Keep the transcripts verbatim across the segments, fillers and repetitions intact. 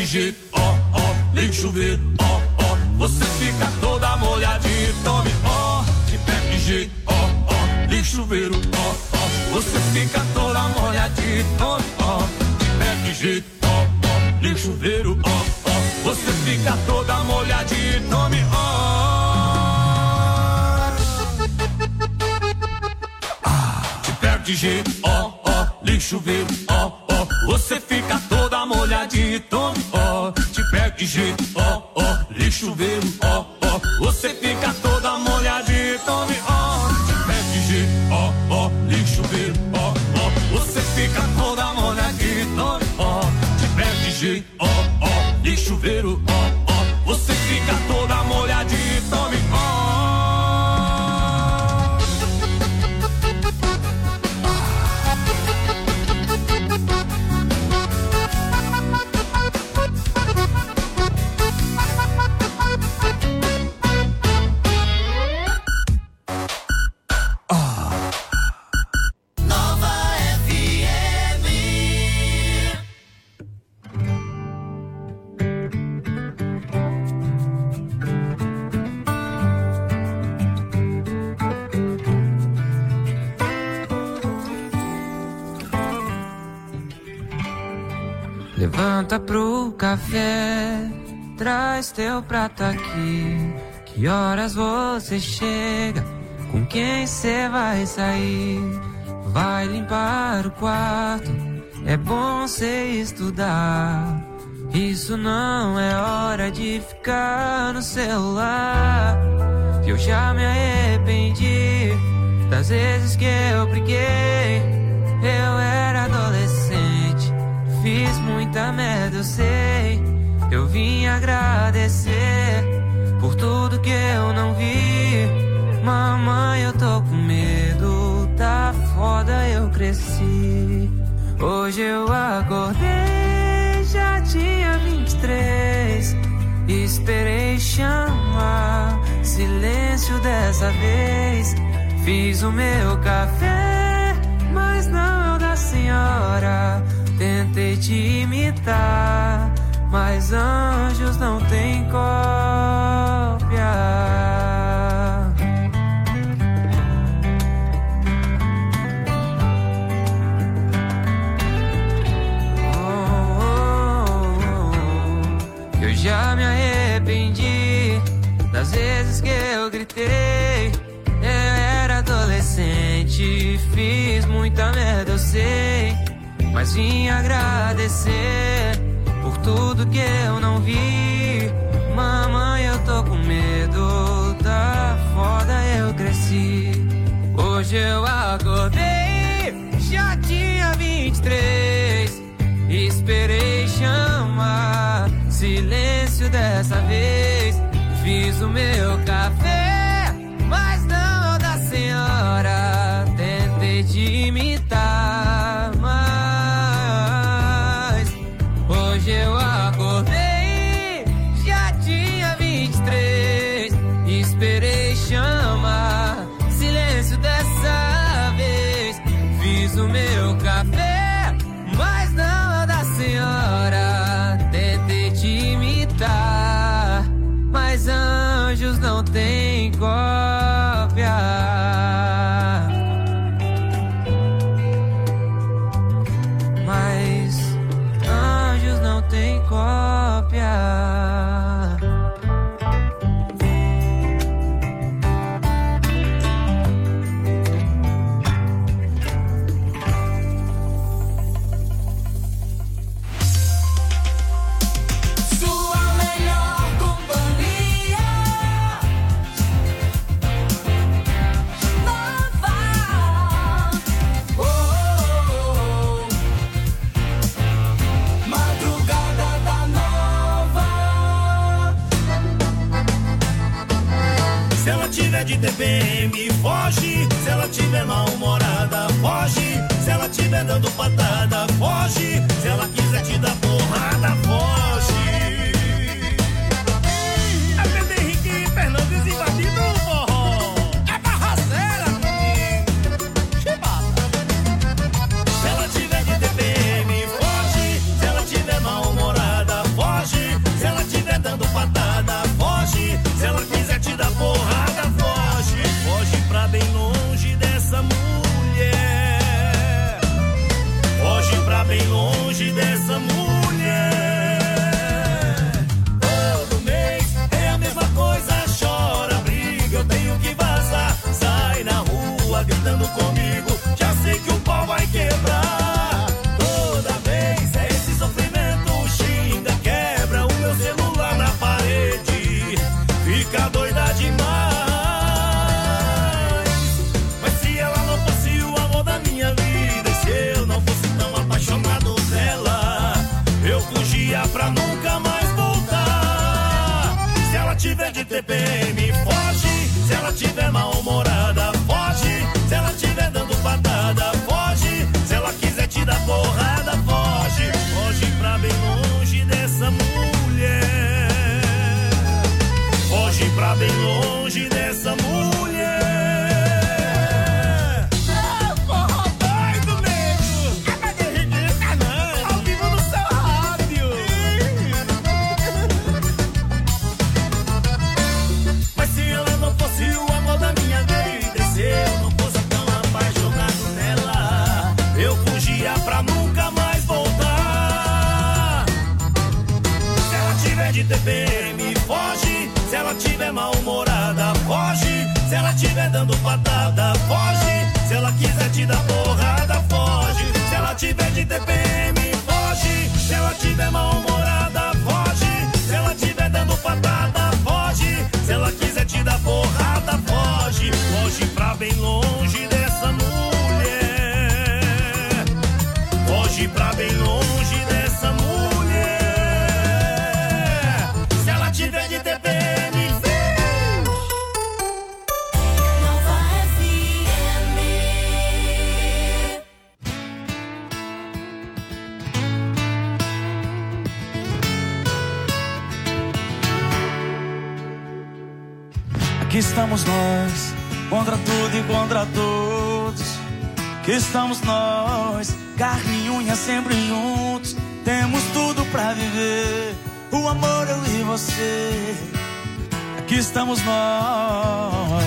de jeito, ó, ó, liga o chuveiro, ó, ó, você fica toda molhadinha. Tome, ó, te pega de jeito, ó, ó, liga o chuveiro, ó, ó, você fica toda molhadinha. Tome, ó, te pega de jeito, ó, ó, liga o chuveiro, ó, ó, você fica toda molhadinha. Tome, ó, te pega de jeito, ó, ó, liga o chuveiro, ó, ó, você fica toda molhadinha. Tome, ó, te pega de jeito, ó, ó, liga o chuveiro, ó, ó, você fica toda molhadinha. Tome, ó, te pega de jeito, ó, ó, liga o chuveiro, ó, ó, você fica toda molhadinha. Tome, ó, te pega de jeito, ó, ó, liga o chuveiro, ó, ó, você fica toda molhadinha. Tome, ó, Levanta pro café, traz teu prato aqui. Que horas você chega? Com quem cê vai sair? Vai limpar o quarto, é bom cê estudar. Isso não é hora de ficar no celular. Eu já me arrependi das vezes que eu briguei. Eu era adolescente, fiz muita merda, eu sei. Eu vim agradecer por tudo que eu não vi. Mamãe, eu tô com medo, tá foda, eu cresci. Hoje eu acordei, já tinha vinte e três. Esperei chamar, silêncio dessa vez. Fiz o meu café, mas não é o da senhora. Tentei te imitar, mas anjos não tem cópia. Oh, oh, oh. Eu já me arrependi das vezes que eu gritei. Eu era adolescente, fiz muita merda, eu sei. Mas vim agradecer por tudo que eu não vi. Mamãe, eu tô com medo, tá foda, eu cresci. Hoje eu acordei, já tinha vinte e três. Esperei chamar, silêncio dessa vez. Fiz o meu café, mas não da senhora. Tentei te imitar, mas hoje eu acordei, já tinha vinte e três. Esperei chamar, silêncio dessa vez. Fiz o meu café, mas não da senhora. Tentei te imitar, mas anjos não tem cópia. Mas anjos não tem cópia. De T P M, foge. Se ela tiver mal-humorada, foge. Se ela tiver dando patada, foge. Se ela quiser te dar porrada, foge. É Pedro Henrique Fernandes invadindo o forró. É barraceira, menino. Chibata. Se ela tiver de T P M, foge. Se ela tiver mal-humorada, foge. T P M, foge. Se ela tiver mal-humorada, foge. Se ela tiver dando patada, foge. Se ela quiser te dar porrada, foge. Foge pra bem longe dessa mulher. Foge pra bem longe dessa mulher. Ah, porra doido, nego. Ah, mas derretido, não. Ao vivo no seu rádio. Mas se ela não fosse o amor da minha vida, e se eu não fosse tão apaixonado nela, eu fugia pra nunca mais voltar. Se ela tiver de T P M, foge. Se ela tiver mal-humorada, foge. Se ela tiver dando patada, foge. Se ela quiser te dar porrada, foge. Se ela tiver de T P M, foge. Se ela tiver mal-humorada, foge. Se ela tiver dando patada, foge. Se ela quiser te dar porrada, foge. Foge pra bem longe dessa mulher. Foge pra bem longe dessa mulher. Se ela tiver de T P M, aqui estamos nós, contra tudo e contra todos. Aqui estamos nós, carne e unha sempre juntos. Temos tudo pra viver, o amor, eu e você. Aqui estamos nós.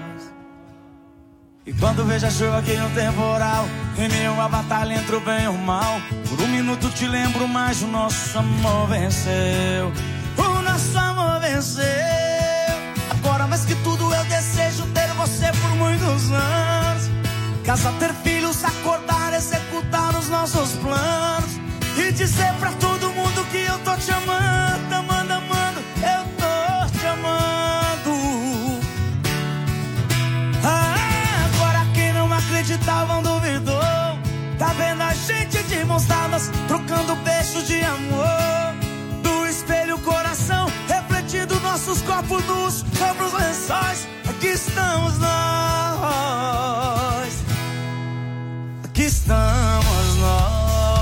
E quando vejo a chuva aqui no temporal, em nenhuma batalha entre o bem e o mal, por um minuto te lembro, mas o nosso amor venceu. O nosso amor venceu. Agora mais que tudo eu desejo ter você por muitos anos. Casar, ter filhos, acordar, executar os nossos planos. E dizer pra todo mundo que eu tô te amando, amando, amando, eu tô te amando. Ah, agora quem não acreditavam duvidou. Tá vendo a gente de mãos dadas, trocando beijos de amor. Do espelho coração, refletindo nossos corpos nus sobre os lençóis. Aqui estamos nós. Aqui estamos nós.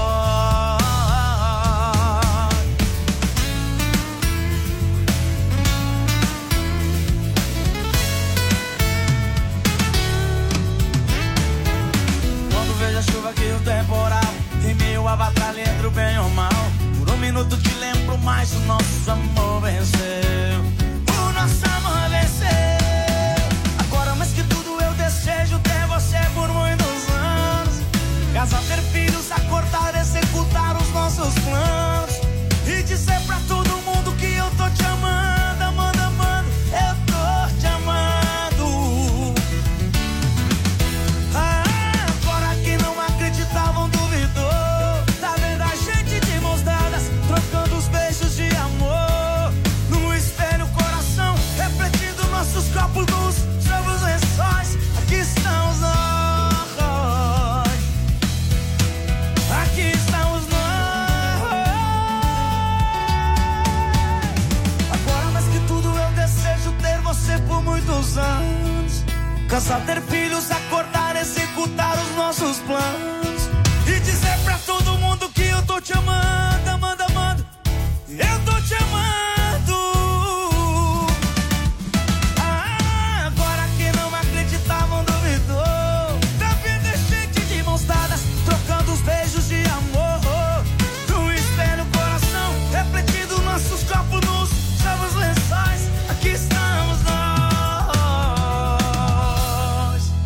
Quando vejo a chuva aqui o temporal, em meio a batalha entre o bem e o mal, por um minuto te lembro, mas o nosso amor venceu. O nosso amor venceu. Agora mais que tudo eu desejo ter você por muitos anos. Casar, ter filhos, acordar, executar os nossos planos. E dizer pra todo mundo que eu tô te amando, amando, amando, eu tô te amando. Ah, agora que não acreditavam duvidou. Tá vendo a gente de mãos dadas, trocando os beijos de amor. No espelho coração, refletindo nossos corpos nus sobre os lençóis. Aqui estamos nós. Aqui estamos nós. Agora mais que tudo eu desejo ter você por muitos anos. Casar, ter filhos, acordar, executar os nossos planos. E dizer pra todo mundo que eu tô te amando, amando, amando, eu tô te amando. Ah, agora que não acreditavam duvidou. Tá vendo a gente de mãos dadas, trocando os beijos de amor. No espelho coração, refletindo nossos corpos nus sobre os lençóis. Aqui estamos nós.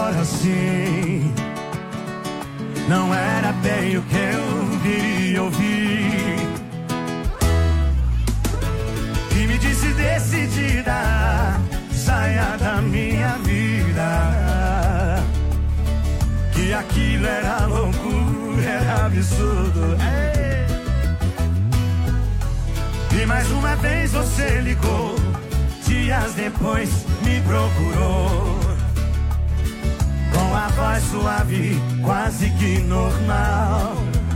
agora sim. Não era bem o que eu queria ouvir. E me disse decidida, saia da minha vida, que aquilo era loucura, era absurdo. Ei. E mais uma vez você ligou, dias depois me procurou, com a voz suave, quase que normal,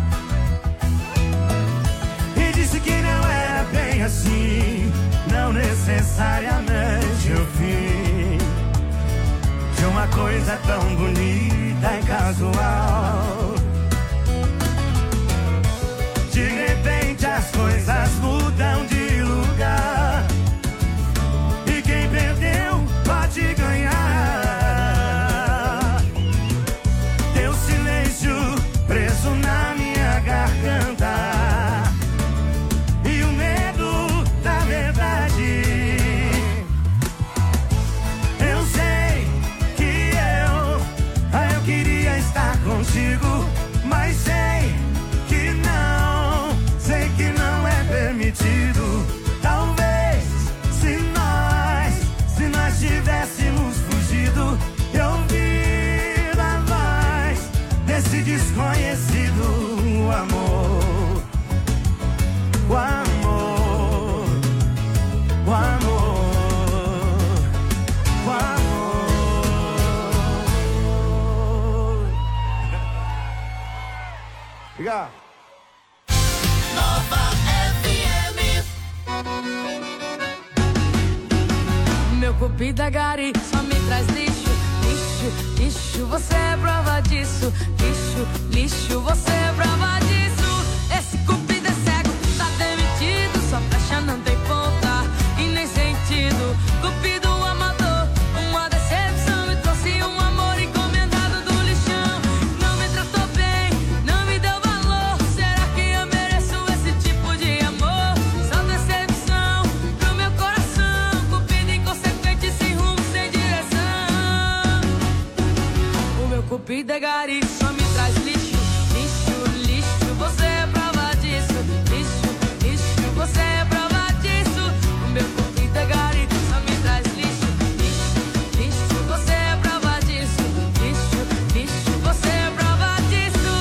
e disse que não era bem assim, não necessariamente o fim de uma coisa tão bonita e casual. De repente as coisas mudam de lugar, e quem perdeu pode ganhar. Teu silêncio preso na minha garganta, e o medo da verdade. Eu sei que eu, ah, eu queria estar contigo, mas sei que não, sei que não é permitido. Talvez se nós, se nós tivéssemos fugido, eu vi da voz desse desconhecido, o amor, o amor, o amor, o amor. Obrigado. Meu cupido é gari, só me traz lixo, lixo, lixo, você é prova disso. Lixo, lixo, você é prova disso. Esse cupido é cego, tá demitido, só flecha não tem ponta e nem sentido. Cupido amador, uma decepção, me trouxe um amor encomendado do lixão. Não me tratou bem, não me deu valor, será que eu mereço esse tipo de amor? Só decepção pro meu coração, cupido inconsequente, sem rumo, sem direção. O meu cupido é gari, só me traz lixo, lixo, lixo, você é prova disso. Lixo, lixo, você é prova disso. O meu cupido é gari, só me traz lixo, lixo, lixo, você é prova disso. Lixo, lixo, você é prova disso.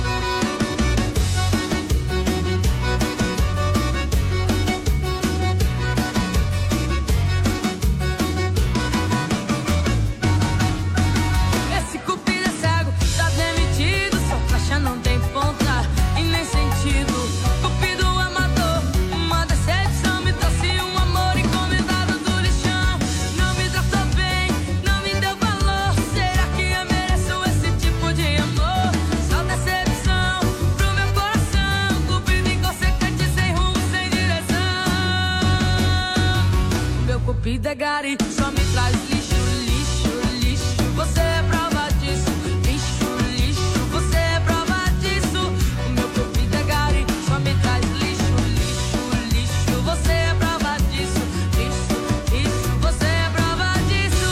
Esse cupido é cego, tá demitido, só flecha não tem ponta e nem sentido. Cupido amador, uma decepção, me trouxe um amor encomendado do lixão. Não me tratou bem, não me deu valor, será que eu mereço esse tipo de amor? Só decepção pro meu coração, cupido inconsequente, sem rumo, sem direção. O meu cupido é gari, só me traz lixo, lixo, lixo, você é prova disso. Lixo, lixo, você é prova disso. O meu cupido é gari, só me traz lixo, lixo, lixo, você é prova disso. Lixo, lixo, você é prova disso.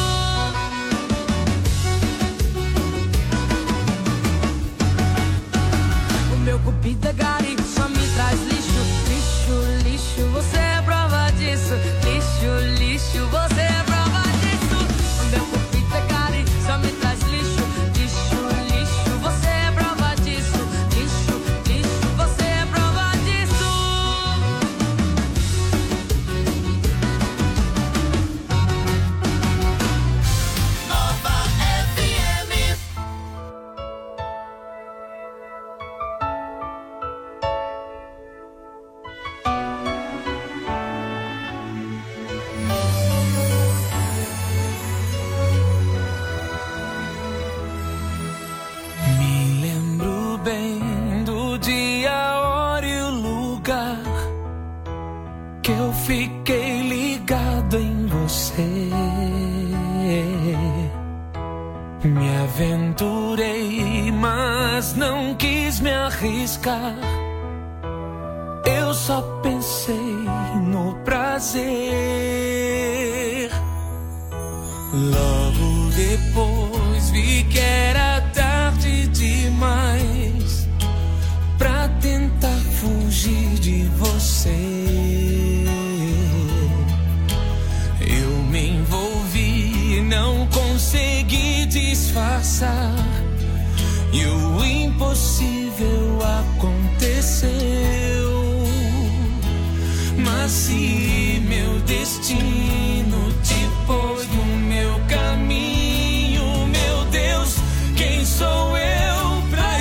O meu cupido é gari, só me traz lixo, lixo, lixo, você é prova disso. Lixo, lixo, você é prova disso. O meu cupido é gari, só me traz lixo, lixo, lixo, você é prova disso. Lixo, lixo, você é prova disso. Nova F M. Me lembro bem do dia, a hora e o lugar que eu fiquei ligado em você. Me aventurei, mas não quis me arriscar. Eu só pensei no prazer. Logo depois vi que era tarde demais pra tentar fugir de você. Eu me envolvi, não consegui disfarçar, e o impossível aconteceu. Mas se meu destino te pôs no meu caminho, meu Deus, quem sou eu pra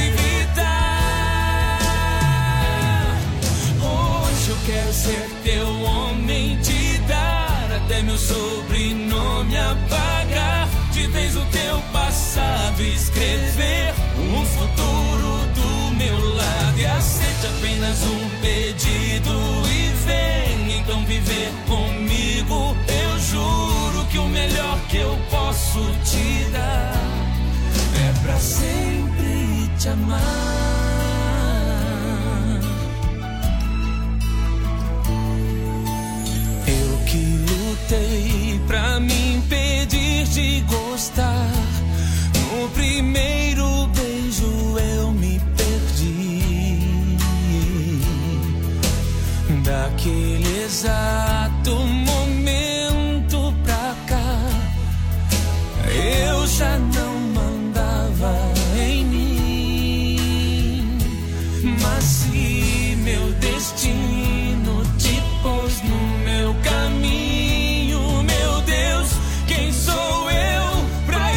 evitar? Hoje eu quero ser teu homem, te dar até meu sobrenome apagar, de vez o teu passado escrever um futuro do meu lado, e aceite apenas um pedido e vem então viver comigo. Eu juro que o melhor que eu posso te dar é pra sempre te amar. Eu que lutei pra me impedir de gostar, no primeiro beijo eu me perdi. Daquele exato momento pra cá, eu já não mandava em mim. Mas se meu destino te pôs no meu caminho, meu Deus, quem sou eu pra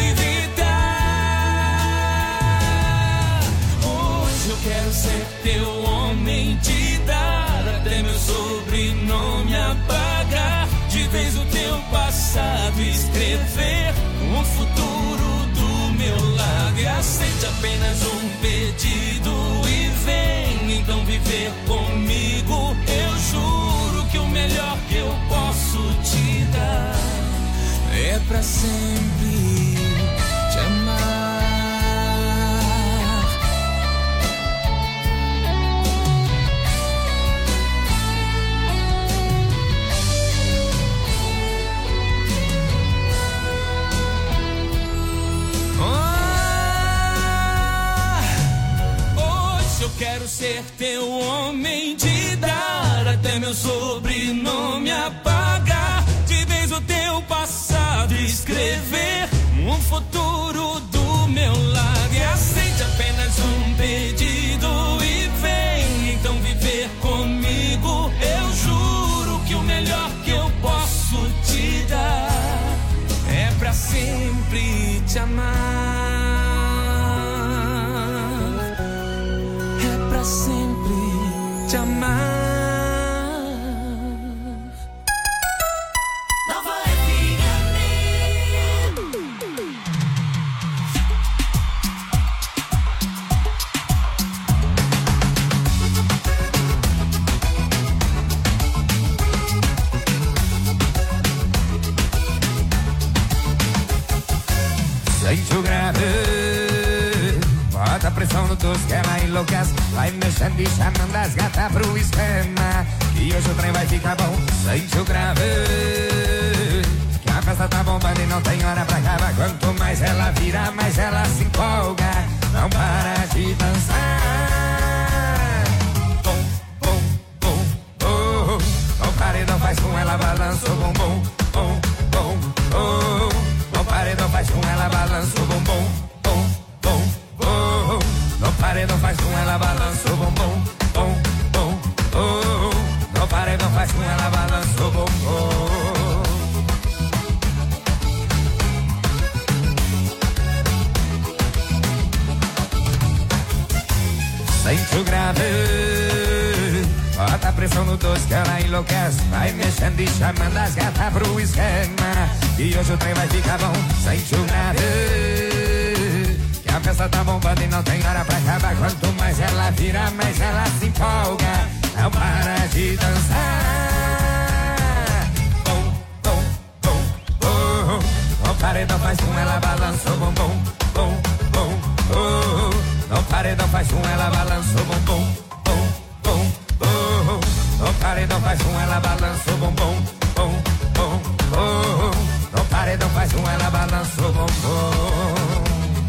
evitar? Hoje eu quero ser teu homem, te dar até meu sobrenome apagar, de vez o teu passado escrever um futuro do meu lado, e aceite apenas um pedido e vem então viver comigo. Eu juro que o melhor que eu posso te dar é pra sempre te amar. Quero ser teu homem, te dar até meu sobrenome apagar, de vez o teu passado escrever um futuro do meu lado, e aceite apenas um pedido e vem então viver comigo. Eu juro que o melhor que eu posso te dar é pra sempre te amar. Pra sempre te amar. Nova F M. Sente o grave, bota a pressão no doce que ela enlouquece. Vai mexendo e chamando as gatas pro esquema, e hoje o trem vai ficar bom. Sente o grave, que a festa tá bombando e não tem hora pra acabar. Quanto mais ela vira, mais ela se empolga. Não para de dançar. Bom, bom, bom, bom. O paredão faz com ela, balança o bumbum. Bom, bom, bom. O paredão faz com ela, balança o bumbum. Bom, bom, bom. No paredão faz com ela, balança o bumbum. Bom, bom, bom. No paredão faz com ela, balança o bumbum. Sente o grave, bota a pressão no doce que ela enlouquece. Vai mexendo e chamando as gatas pro esquema, e hoje o trem vai ficar bom. Sente o grave, que a festa tá bombando e não tem hora pra acabar. Quanto mais ela vira, mais ela se empolga. Não para de dançar. Bom, bom, bom, bom. O paredão faz com ela, balança o bumbum. Bom, bom, bom. No paredão faz com ela, balança o bumbum. Bom, bom, bom. No paredão faz com ela, balança o bumbum. Bom, bom, bom. No paredão faz com ela, balança o bumbum.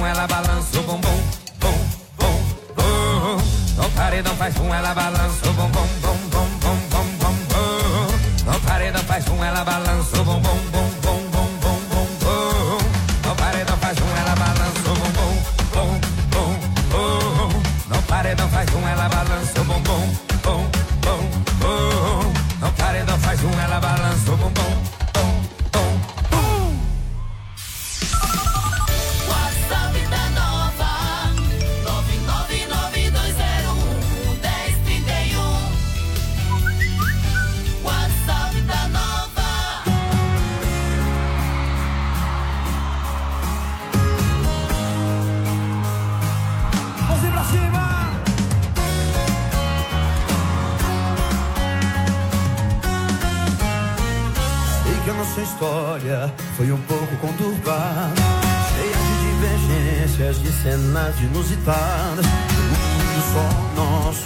bum, ela balança o bumbum, bum, bum, bum. No paredão faz bum, ela balança o bumbum, bum, bum, bum, bum, bum, bum. No paredão faz bum, ela balança o bumbum, bum, bum, bum, bum, bum, bum. No paredão faz bum, ela balança o bumbum, bum, bum, bum. No paredão faz bum, ela balança o bumbum, bum, bum, bum. No paredão faz bum, ela balança o bumbum. Nossa história foi um pouco conturbada, cheia de divergências, de cenas inusitadas. O mundo só nosso,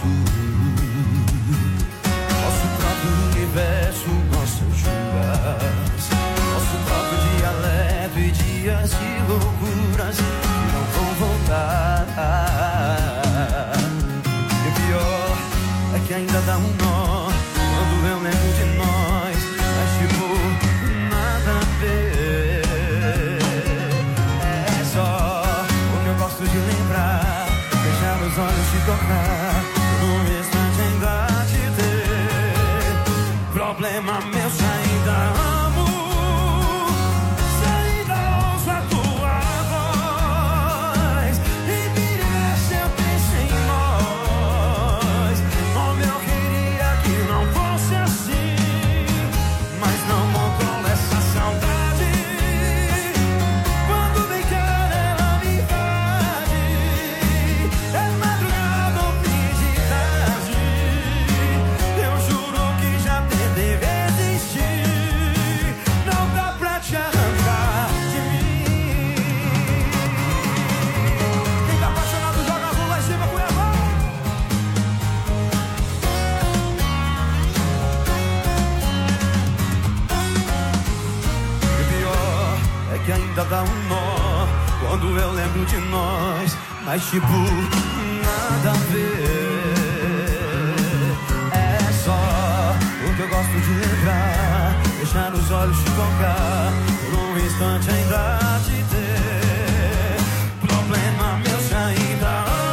nosso próprio universo, nossas juras, nosso próprio dialeto e dias de loucuras que não vão voltar. E o pior é que ainda dá um nó quando eu lembro de nós, mas tipo é só o que eu gosto de lembrar, fechar os olhos e tocar, num instante ainda te ter. Problema meu, se ainda amo, se ainda ouço a tua voz, e vira e mexe eu penso em nós. Como eu queria que não fosse assim, mas não controlo essa saudade. Quando vem cara ela me invade, é madrugada ou fim de tarde. Eu juro que já tentei resistir, não dá pra te arrancar de mim. Quem tá apaixonado joga a mão lá em cima, Cuiabá. Que ainda dá um nó quando eu lembro de nós, mas tipo, nada a ver. É só o que eu gosto de lembrar, deixar os olhos te tocar, por um instante ainda te ter. Problema meu, se ainda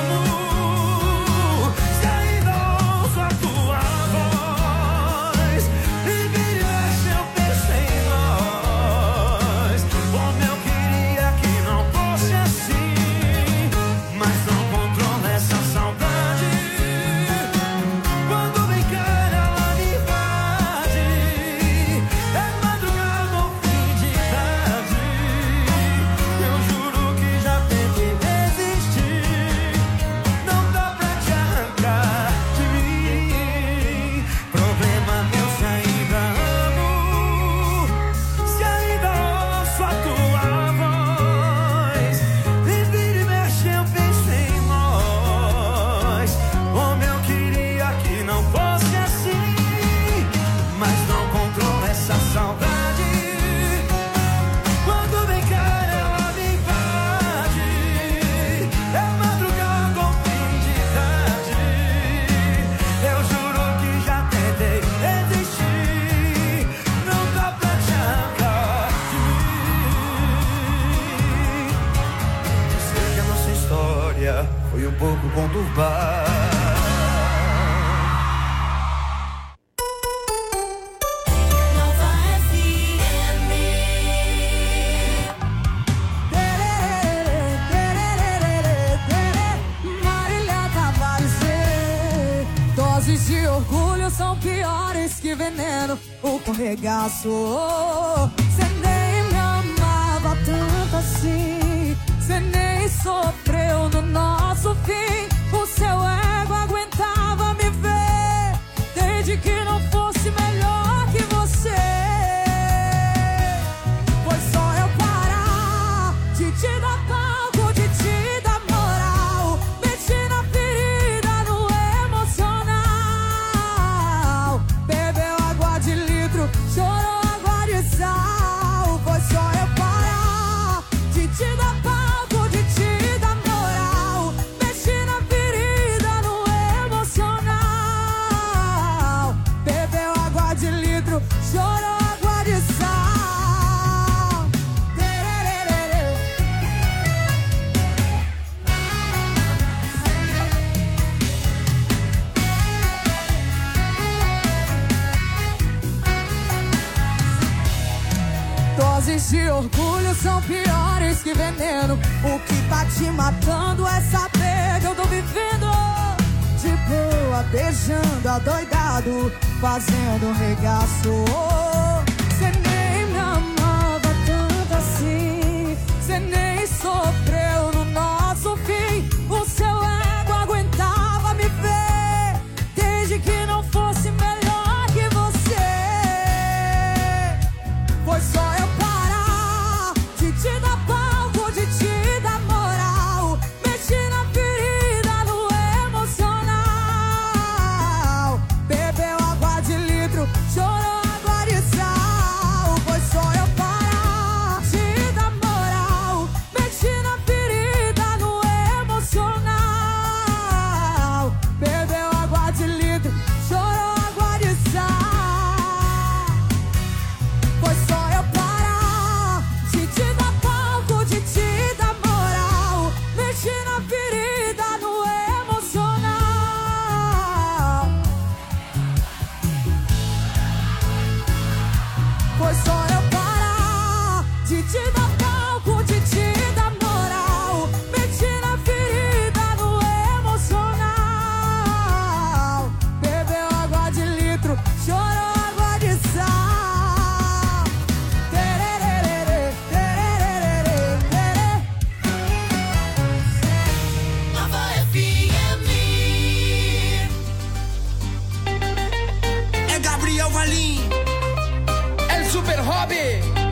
amo, se ainda ouço a tua voz, e vira e mexe eu penso em nós. Como eu queria que não fosse assim, mas não controlo essa saudade. Quando vem cara ela me invade, é madrugada ou fim de tarde. Eu juro que já tentei resistir, não dá pra te arrancar de mim. Problema meu, se ainda amo, se ainda ouço a tua voz, e vira e mexe eu penso em nós. Como eu queria que não fosse assim, mas não controlo essa saudade. Quando vem cara ela me invade, é madrugada ou fim de tarde. Eu juro que já tentei resistir, não dá pra te arrancar de mim. Sei que a nossa história foi um pouco conturbada. Marília Carvalho C. Doses de orgulho são piores que veneno, o corregaço. Cê nem me amava tanto assim, cê nem sofreu no nosso fim. O seu ego aguentava me ver, desde que não fosse melhor que você. Foi só eu parar de te dar palco, de te dar moral, mexi na ferida no emocional. Bebeu água de litro, chorou água de sal. Foi só eu parar de te dar palco, de te Faltas de orgulho são piores que veneno. O que tá te matando é saber que eu tô vivendo de boa, beijando adoidado, fazendo um regaço. Cê nem me amava tanto assim, cê nem sofreu no nosso fim. O seu ego aguentava me ver, desde que não fosse melhor que você. Foi só eu parar de te dar palco, de te dar moral, mexi na ferida no emocional. Bebeu água de litro, chorou água de sal. Foi só eu parar de dar moral, mexi na ferida no emocional. Bebeu água de litro, chorou água de sal. Foi só eu parar de te dar palco, de te dar moral, mexi na ferida no emocional. Foi só eu parar de te dar palco, de te dar moral, mexi na ferida no emocional. Bebeu água de litro, chorou água de sal. Tererê, tererê, tererê. Nova F M. É Gabriel Valim, El Super Hobby.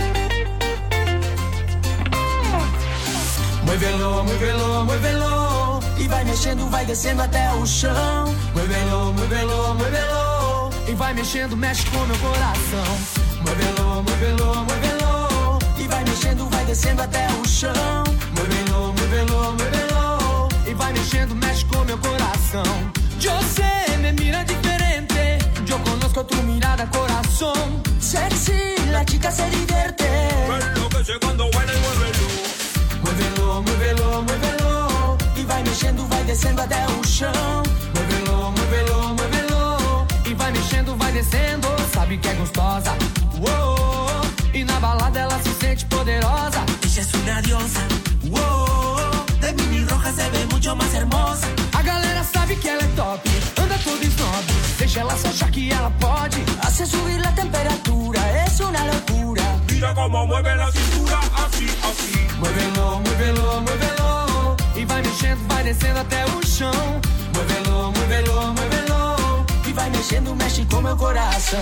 muévelo, muévelo, muévelo. E vai mexendo, vai descendo até o chão. Muévelo, muévelo, muévelo. E vai mexendo, mexe com meu coração. Muévelo, muévelo, muévelo. E vai mexendo, vai descendo até o chão. Muévelo, muévelo, muévelo. Y va mexendo, mexe con mi corazón. Yo sé, me mira diferente. Yo conozco tu mirada, corazón. Sexy, la chica se divierte. Enloquece cuando baila y muévelo. Muévelo, muévelo, muévelo. Y vai mexendo, vai descendo até o chão. Muévelo, muévelo, muévelo. E vai mexendo, vai descendo, sabe que é gostosa. Uou, e na balada ela se sente poderosa. Ella es una diosa. Wow, de mini roja se ve mucho más hermosa. A galera sabe que ela é top, anda todo snob. Deixa ela se achar que ela pode. Hace subir la temperatura, es una locura. Mira cómo mueve la cintura, así, así. Muévelo, muévelo, muévelo. E vai mexendo, vai descendo até o chão. Muévelo, muévelo, muévelo. E vai mexendo, mexe com meu coração.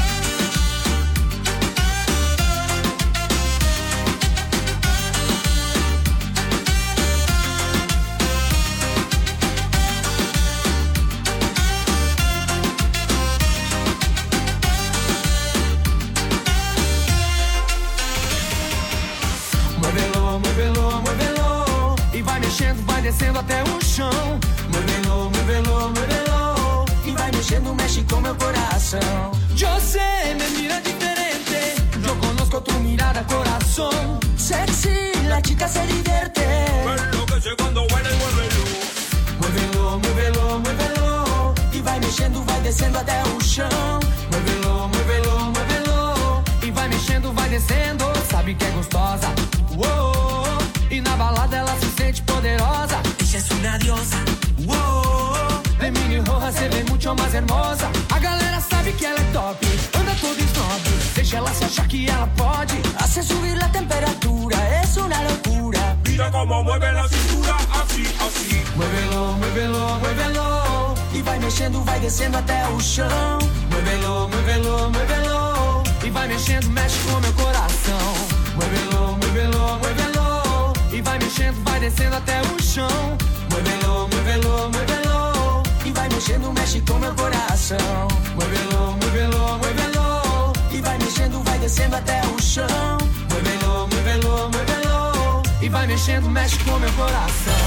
Muévelo, muévelo, muévelo. E vai mexendo, vai descendo até o chão. Muévelo, muévelo, muévelo. E vai mexendo, mexe com meu coração. Yo sé, me mira diferente. Yo conozco tu mirada, corazón. Sexy, la chica se divierte. Enloquece cuando baila y muévelo. Muévelo, muévelo, muévelo. E vai mexendo, vai descendo até o chão. Muévelo, muévelo, muévelo. E vai mexendo, vai descendo, sabe que é gostosa. Uou, e na balada ela se sente poderosa. Ella es una diosa. Wow, de mini roja se ve mucho más hermosa. A galera sabe que ela é top, anda todo snob. Deixa ela se achar que ela pode. hace subir la temperatura, es una locura. Mira cómo mueve la cintura, así, así. Muévelo, muévelo, muévelo. E vai mexendo, vai descendo até o chão. Muévelo, muévelo, muévelo. E vai mexendo, mexe com meu coração. Muévelo, muévelo, muévelo. E vai mexendo, vai descendo até o chão. Muévelo, muévelo, muévelo. E vai mexendo, mexe com meu coração. Muévelo, muévelo, muévelo. E vai mexendo, vai descendo até o chão. Muévelo, muévelo, muévelo. E vai mexendo, mexe com meu coração.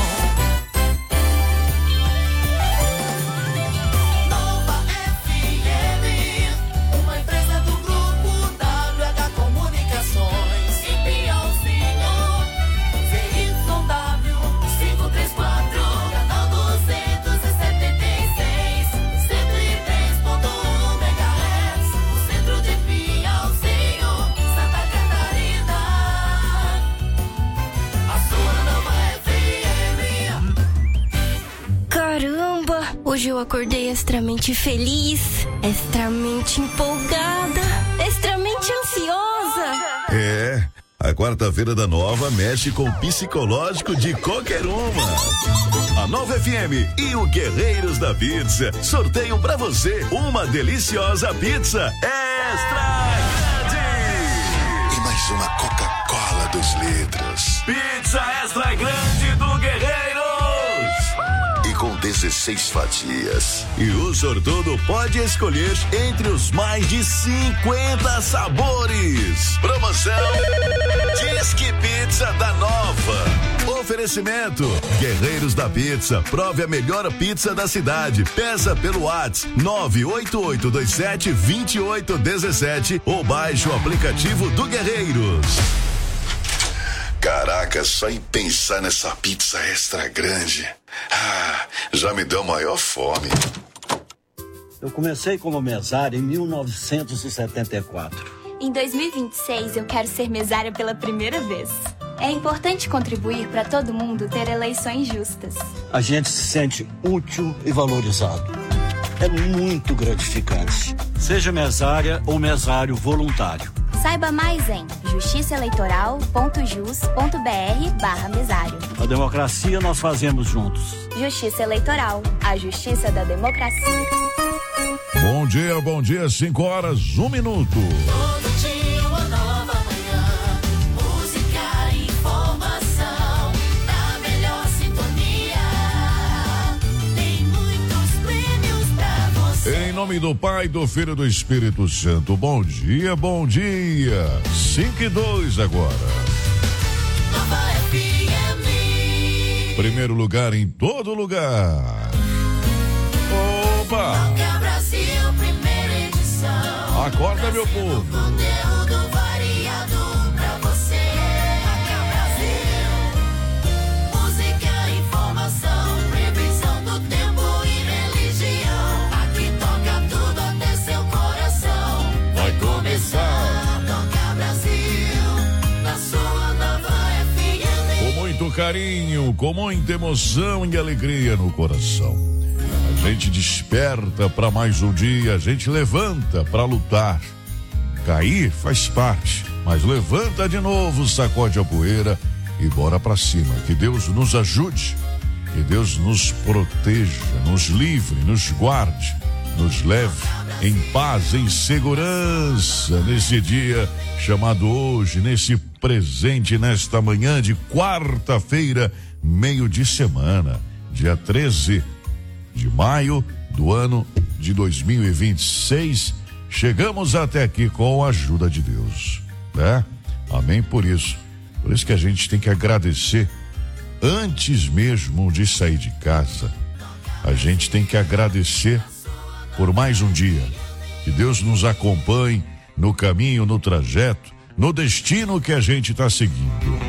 Centro de Piauzinho, Santa Catarina. eu acordei extremamente feliz, extremamente empolgada, extremamente ansiosa. É, a quarta-feira da Nova mexe com o psicológico de qualquer uma. A Nova F M e o Guerreiros da Pizza sorteiam pra você uma deliciosa pizza extra grande. E mais uma Coca-Cola dois litros. Pizza extra grande do Guerreiros. E com dezesseis fatias. E o sortudo pode escolher entre os mais de cinquenta sabores. Promoção Disque Pizza da Nova. Oferecimento Guerreiros da Pizza. Prove a melhor pizza da cidade. Peça pelo WhatsApp nove oito oito dois sete dois oito um sete ou baixe o aplicativo do Guerreiros. Caraca, só em pensar nessa pizza extra grande, ah, já me deu maior fome. Eu comecei como mesário em mil novecentos e setenta e quatro. Em dois mil e vinte e seis, eu quero ser mesária pela primeira vez. É importante contribuir para todo mundo ter eleições justas. A gente se sente útil e valorizado. É muito gratificante. Seja mesária ou mesário voluntário. Saiba mais em justiçaeleitoral.jus.br barra mesário. A democracia nós fazemos juntos. Justiça Eleitoral, a justiça da democracia. Bom dia, bom dia, cinco horas, um minuto. Todo dia uma nova manhã, música e informação, na melhor sintonia, tem muitos prêmios pra você. Em nome do Pai, do Filho e do Espírito Santo, bom dia, bom dia, cinco e dois agora. Nova F M. Primeiro lugar em todo lugar. Opa! Toca Brasil, primeira edição. Acorda, meu povo. Conteúdo variado pra você. Toca Brasil. Música, informação, previsão do tempo e religião. Aqui toca tudo até seu coração. Vai começar. Toca Brasil, na sua Nova F M. Com muito carinho, com muita emoção e alegria no coração. A gente desperta para mais um dia, a gente levanta para lutar. Cair faz parte, mas levanta de novo, sacode a poeira e bora para cima. Que Deus nos ajude, que Deus nos proteja, nos livre, nos guarde, nos leve em paz, em segurança nesse dia chamado hoje, nesse presente, nesta manhã de quarta-feira, meio de semana, dia treze de maio do ano de dois mil e vinte e seis. Chegamos até aqui com a ajuda de Deus, né? Amém por isso. Por isso que a gente tem que agradecer antes mesmo de sair de casa. A gente tem que agradecer por mais um dia. Que Deus nos acompanhe no caminho, no trajeto, no destino que a gente está seguindo.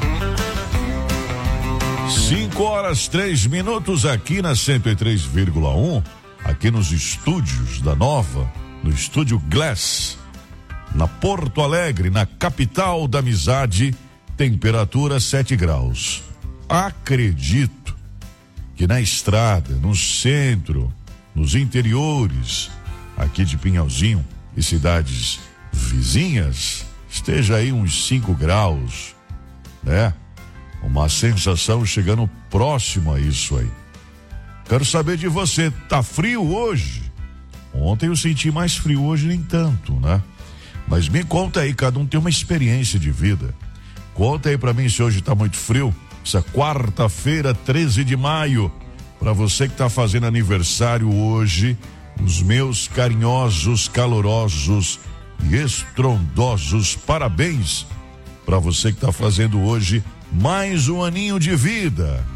Cinco horas, três minutos aqui na cento e três vírgula um, aqui nos estúdios da Nova, no estúdio Glass, na Porto Alegre, na capital da amizade, temperatura sete graus. Acredito que na estrada, no centro, nos interiores, aqui de Pinhalzinho e cidades vizinhas, esteja aí uns cinco graus, né? Uma sensação chegando próximo a isso aí. Quero saber de você, tá frio hoje? Ontem eu senti mais frio, hoje nem tanto, né? Mas me conta aí, cada um tem uma experiência de vida. Conta aí pra mim se hoje tá muito frio, essa quarta-feira, treze de maio, pra você que tá fazendo aniversário hoje, os meus carinhosos, calorosos e estrondosos parabéns pra você que tá fazendo hoje mais um aninho de vida.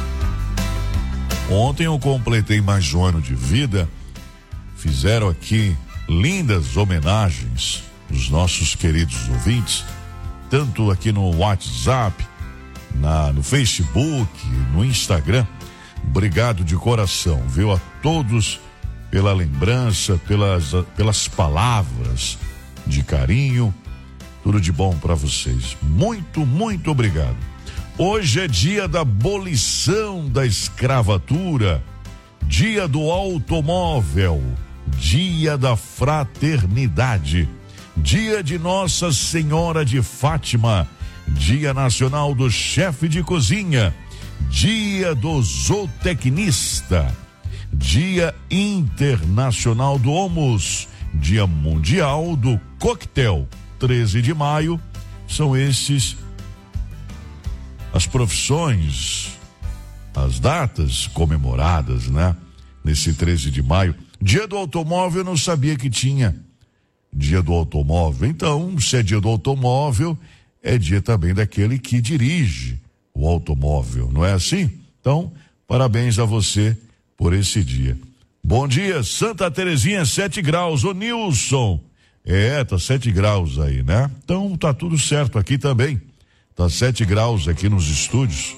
Ontem eu completei mais um ano de vida. Fizeram aqui lindas homenagens os nossos queridos ouvintes, tanto aqui no WhatsApp, na, no Facebook, no Instagram. Obrigado de coração, viu? A todos pela lembrança, pelas, pelas palavras de carinho. Tudo de bom para vocês. Muito, muito obrigado. Hoje é dia da abolição da escravatura, Dia do Automóvel, Dia da Fraternidade, Dia de Nossa Senhora de Fátima, Dia Nacional do Chefe de Cozinha, Dia do Zootecnista, Dia Internacional do Hummus, Dia Mundial do Coquetel. treze de maio, são esses as profissões, as datas comemoradas, né? Nesse treze de maio. Dia do Automóvel, eu não sabia que tinha Dia do Automóvel. Então, se é Dia do Automóvel, é dia também daquele que dirige o automóvel, não é assim? Então, parabéns a você por esse dia. Bom dia, Santa Terezinha, sete graus. Ô Nilson, é, tá sete graus aí, né? Então tá tudo certo aqui também. Tá sete graus aqui nos estúdios.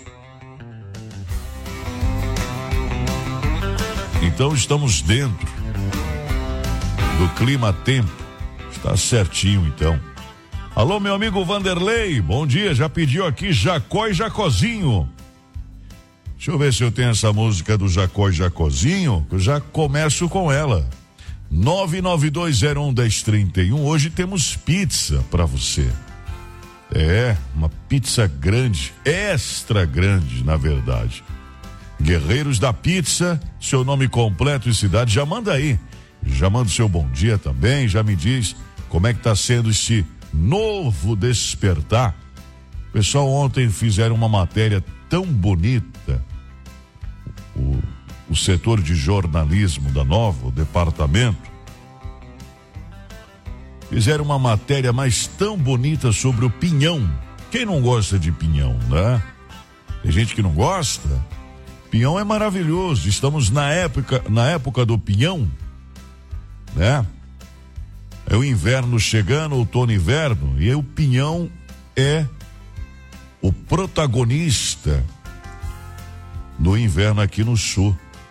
Então estamos dentro do clima-tempo. Está certinho, então. Alô, meu amigo Vanderlei, bom dia. Já pediu aqui Jacó e Jacozinho. Deixa eu ver se eu tenho essa música do Jacó e Jacozinho, que eu já começo com ela. nove nove dois zero um, um zero três um. Hoje temos pizza para você. É, uma pizza grande, extra grande, na verdade. Guerreiros da Pizza, seu nome completo e cidade, já manda aí. Já manda o seu bom dia também, já me diz como é que tá sendo esse novo despertar. O pessoal ontem fizeram uma matéria tão bonita. O, o setor de jornalismo da Nova, o departamento, fizeram uma matéria mais tão bonita sobre o pinhão. Quem não gosta de pinhão, né? Tem gente que não gosta. Pinhão é maravilhoso. Estamos na época, na época do pinhão, né? É o inverno chegando, outono e inverno, e aí o pinhão é o protagonista do inverno aqui no sul.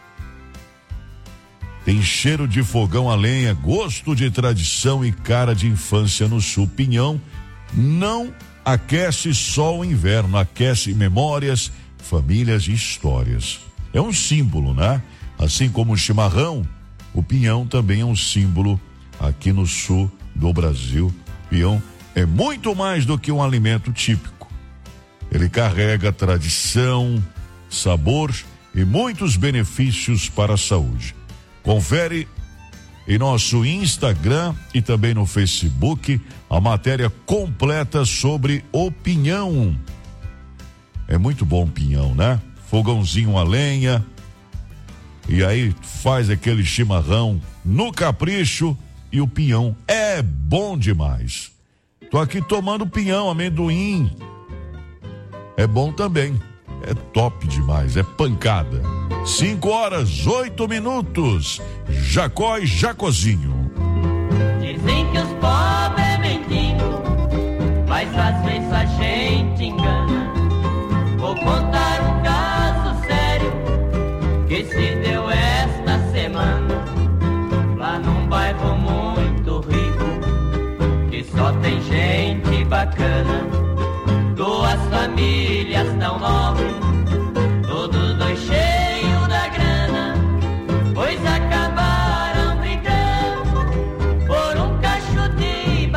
Tem cheiro de fogão a lenha, gosto de tradição e cara de infância no sul. Pinhão não aquece só o inverno, aquece memórias, famílias e histórias. É um símbolo, né? Assim como o chimarrão, o pinhão também é um símbolo aqui no sul do Brasil. Pinhão é muito mais do que um alimento típico. Ele carrega tradição, sabor e muitos benefícios para a saúde. Confere em nosso Instagram e também no Facebook a matéria completa sobre o pinhão. É muito bom o pinhão, né? Fogãozinho a lenha. E aí faz aquele chimarrão no capricho e o pinhão é bom demais. Tô aqui tomando pinhão, amendoim. É bom também. É top demais, é pancada. Cinco horas, oito minutos. Jacó e Jacozinho. Dizem que os pobres é mendigo, mas às vezes a gente engana. Vou contar um caso sério que se deu esta semana. Lá num bairro muito rico, que só tem gente bacana. Duas famílias tão nobres, todos dois cheios da grana, pois acabaram brigando por um cacho de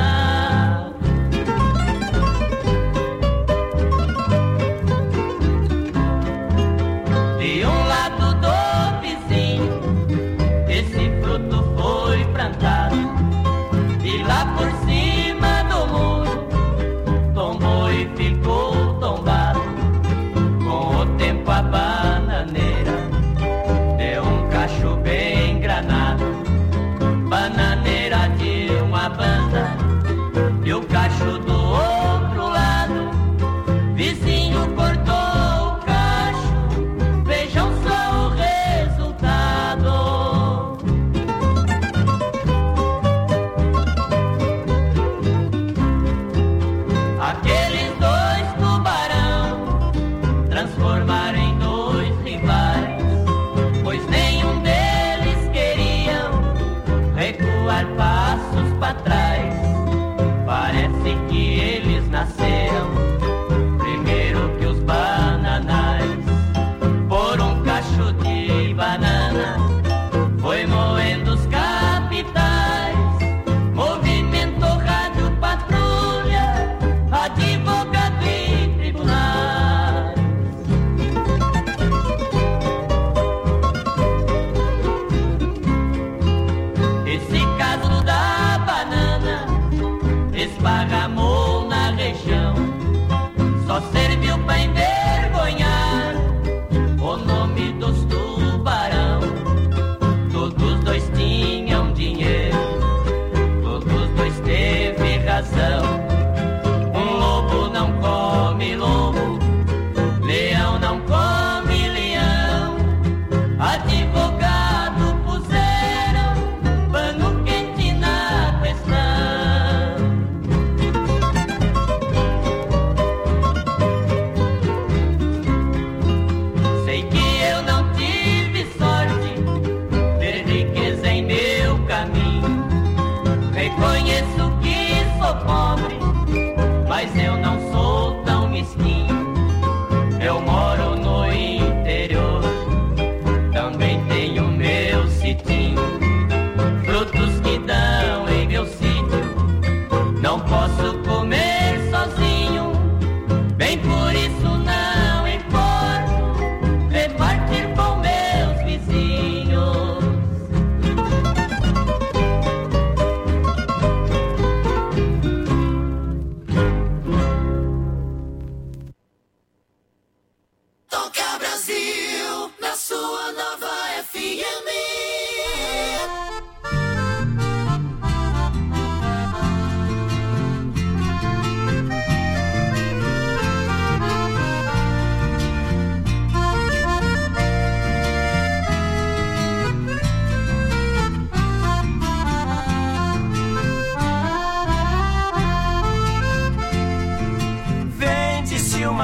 banana.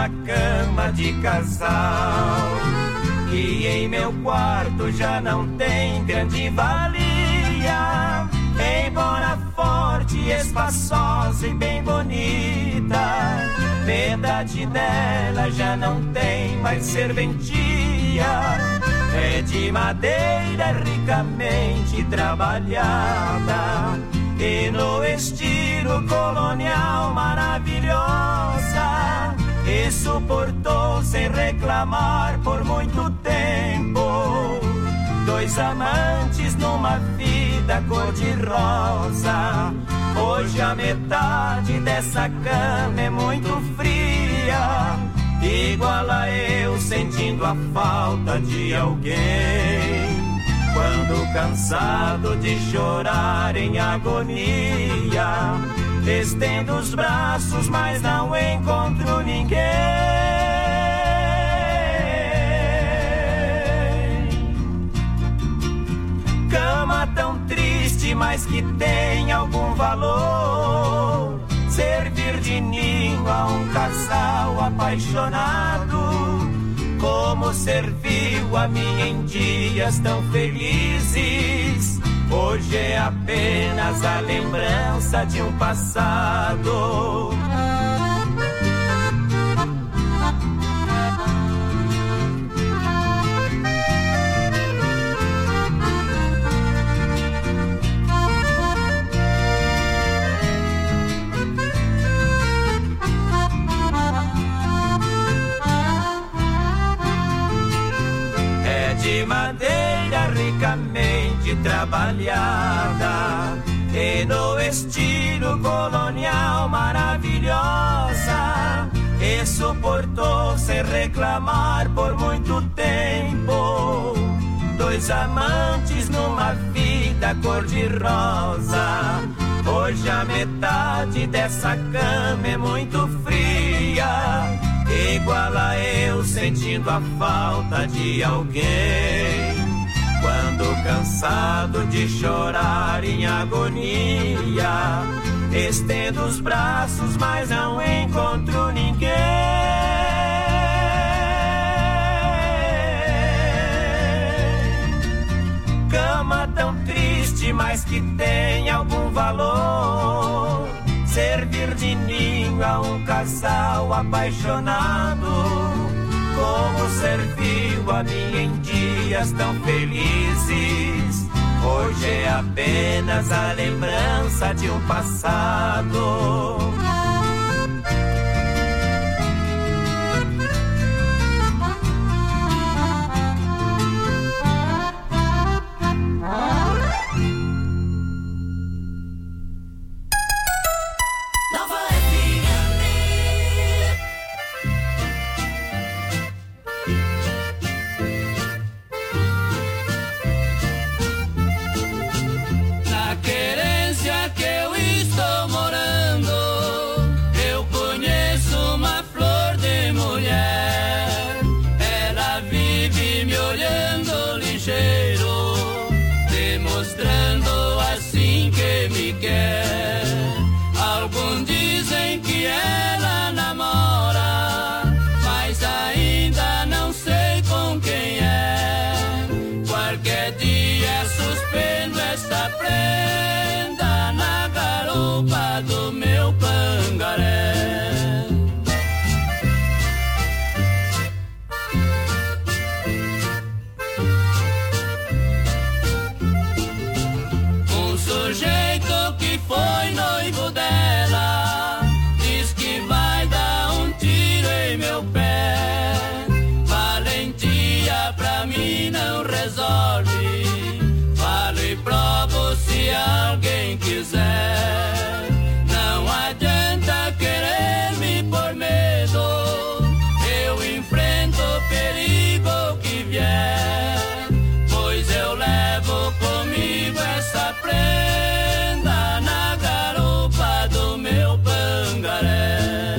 uma cama de casal, que em meu quarto já não tem grande valia, embora forte, espaçosa e bem bonita. Metade dela já não tem mais serventia, é de madeira ricamente trabalhada e no estilo colonial maravilhosa, e suportou sem reclamar por muito tempo. Dois amantes numa vida cor-de-rosa. Hoje a metade dessa cama é muito fria, igual a eu sentindo a falta de alguém. Quando cansado de chorar em agonia, estendo os braços, mas não encontro ninguém. Cama tão triste, mas que tem algum valor, servir de ninho a um casal apaixonado, como serviu a mim em dias tão felizes. Hoje é apenas a lembrança de um passado. É de madeira ricamente trabalhada e no estilo colonial maravilhosa, e suportou sem reclamar por muito tempo. Dois amantes numa vida cor-de-rosa. Hoje a metade dessa cama é muito fria, igual a eu sentindo a falta de alguém. Quando cansado de chorar em agonia, estendo os braços, mas não encontro ninguém. Cama tão triste, mas que tem algum valor, servir de ninho a um casal apaixonado, como serviu a mim em dias tão felizes. Hoje é apenas a lembrança de um passado. Alguns dizem que ela namora, mas ainda não sei com quem é. Qualquer dia suspendo esta prenda na garupa do meu pangaré. Um sujeito que foi noivo dela diz que vai dar um tiro em meu pé. Valentia pra mim não resolve, falo e provo se alguém quiser. Não adianta querer me pôr medo, eu enfrento o perigo que vier, pois eu levo comigo essa prenda na garupa do meu pangaré.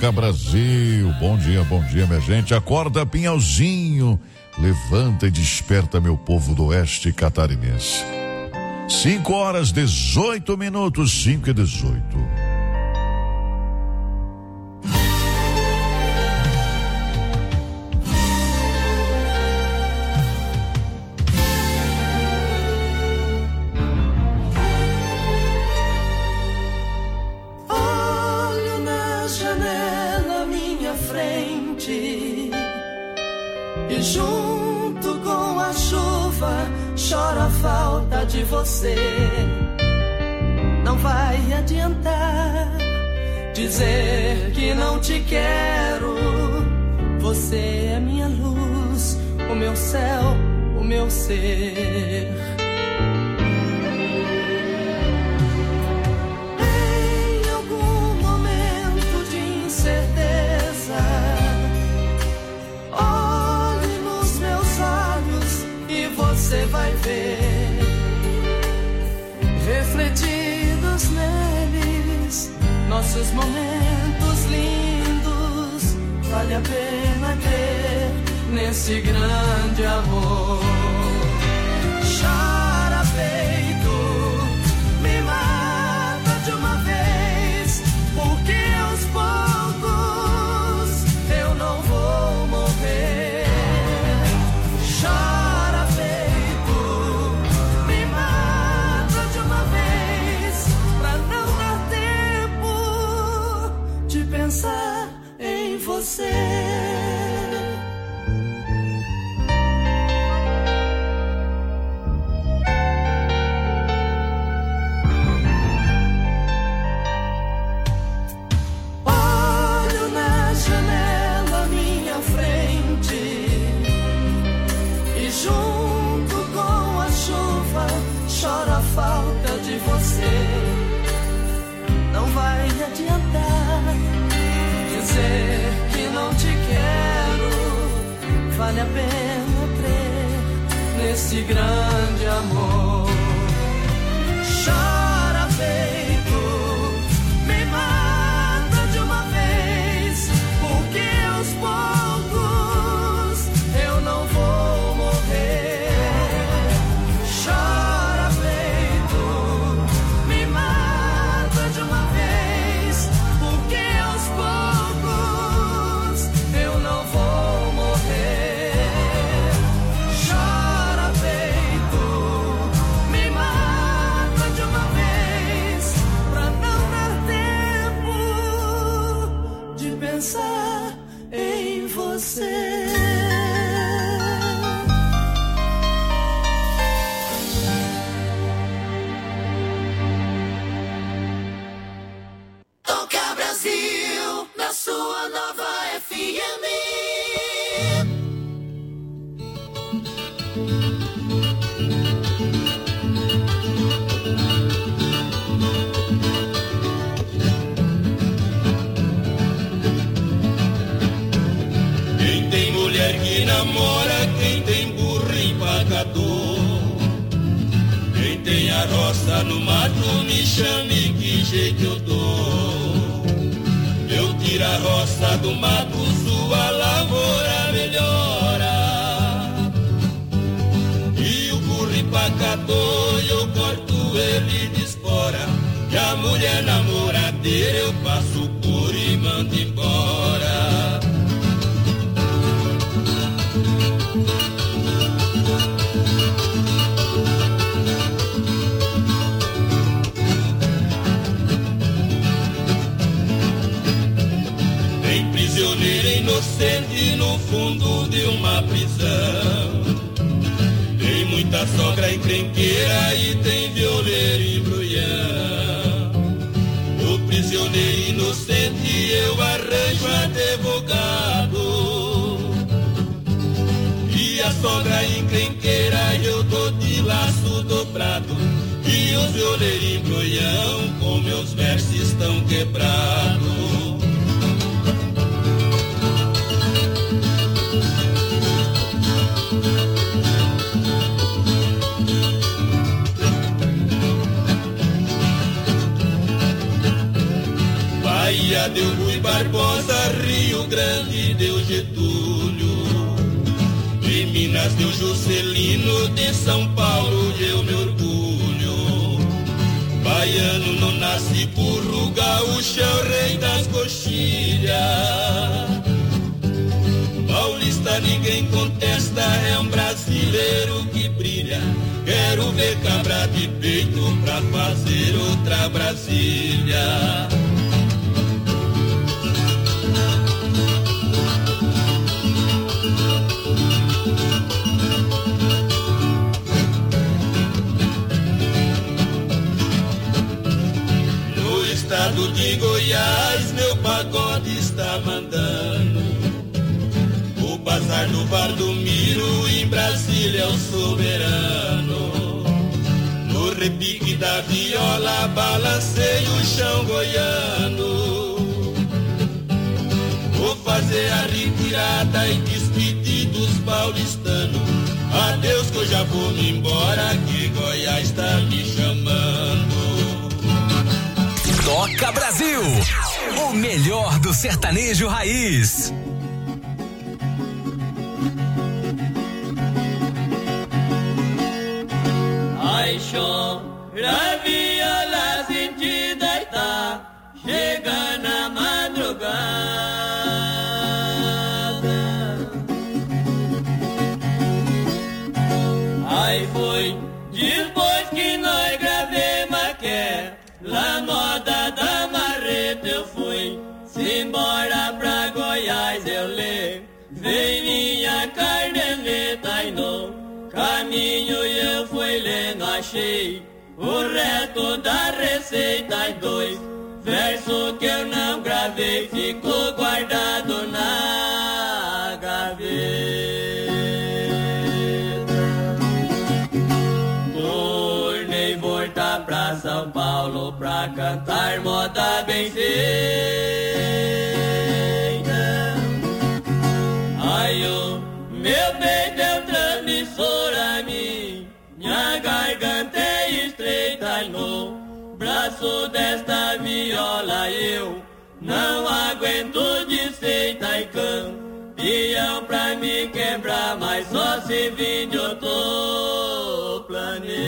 Toca Brasil, bom dia, bom dia, minha gente. Acorda, Pinhalzinho, levanta e desperta meu povo do oeste catarinense. Cinco horas, dezoito minutos, cinco e dezoito. E junto com a chuva chora a falta de você. Não vai adiantar dizer que não te quero. Você é minha luz, o meu céu, o meu ser. Em algum momento de incerteza, olhe nos meus olhos e você vai ver, refletidos neles, nossos momentos lindos. Vale a pena crer nesse grande amor. Chora peito, me mata de uma vez, porque aos poucos eu não vou morrer. Chora peito, me mata de uma vez, pra não dar tempo de pensar em você. Olho na janela à minha frente e junto com a chuva choro a falta de você. Não vai adiantar dizer que não te quero. Vale a pena crer nesse grande amor. Chora peito, me mata de uma vez, porque aos poucos eu não vou morrer. Chora peito, me mata de uma vez, porque aos poucos eu não vou morrer. Chora peito, me mata de uma vez, pra não dar tempo de pensar em você. Toca Brasil, na sua nova F M. Quem tem mulher que namora, quem tem burro empacador, quem tem a roça no mato, me chame que jeito eu dou. Eu tiro a roça do mato, sua lavoura melhora. E o burro empacador, eu corto ele de espora. E a mulher namoradeira, eu passo por e mando embora. Tem prisioneiro inocente no fundo de uma prisão. Tem muita sogra encrenqueira e tem violeiro e brulhão. O prisioneiro inocente eu arranjo advogado, e a sogra encrenqueira eu dou de laço dobrado. E os violeiros em brulhão com meus versos estão quebrados. Bahia deu Rui Barbosa, Rio Grande deu Getúlio, de Minas deu Juscelino, de São Paulo eu me orgulho. Baiano não nasce burro, gaúcho é o rei das coxilhas. Paulista ninguém contesta, é um brasileiro que brilha. Quero ver cabra de peito pra fazer outra Brasília. No estado de Goiás, meu pagode está mandando. O bazar do Bar do Miro, em Brasília é o soberano. No repique da viola, balancei o chão goiano. Vou fazer a retirada e despedir dos paulistanos. Adeus que eu já vou me embora, que Goiás tá me chamando. Toca Brasil, o melhor do sertanejo raiz. Ai, chora viola sentida e tá chegando a madrugada. Ai, foi depois que nós gravemos aquela moda da marreta. Eu fui embora pra Goiás, eu levei minha carneleta e no caminho eu fui lendo, achei o resto da receita e dois versos que eu não gravei, ficou guardado na gaveta. Tornei voltar pra São Paulo pra cantar moda bem feita. Ai, o meu peito é o transmissor a mim, minha garganta é estreita e no braço desta viola eu não aguento de seita e campeão pra me quebrar, mas só se vir de outro planeta.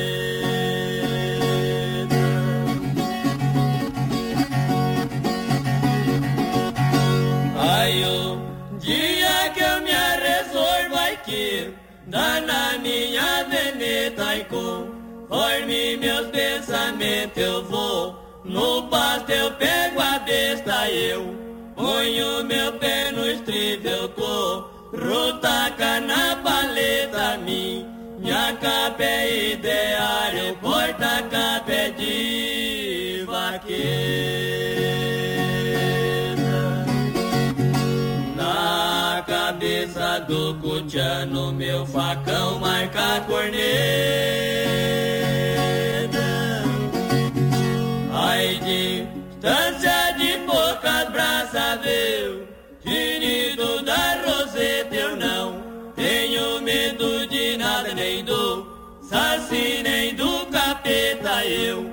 Ai, o dia que eu me arressor vai que dá na minha veneta e conforme meus pensamentos eu vou no pasto, eu pego a besta, eu ponho meu pé no estribo, eu corro, taca na paleta, minha capa é ideário, porta-capa é de vaqueira. Na cabeça do cutiano, meu facão marca a corneta. Ai, distância de poucas braças, eu tinido da roseta, eu não tenho medo de nada, nem do saci, nem do capeta, eu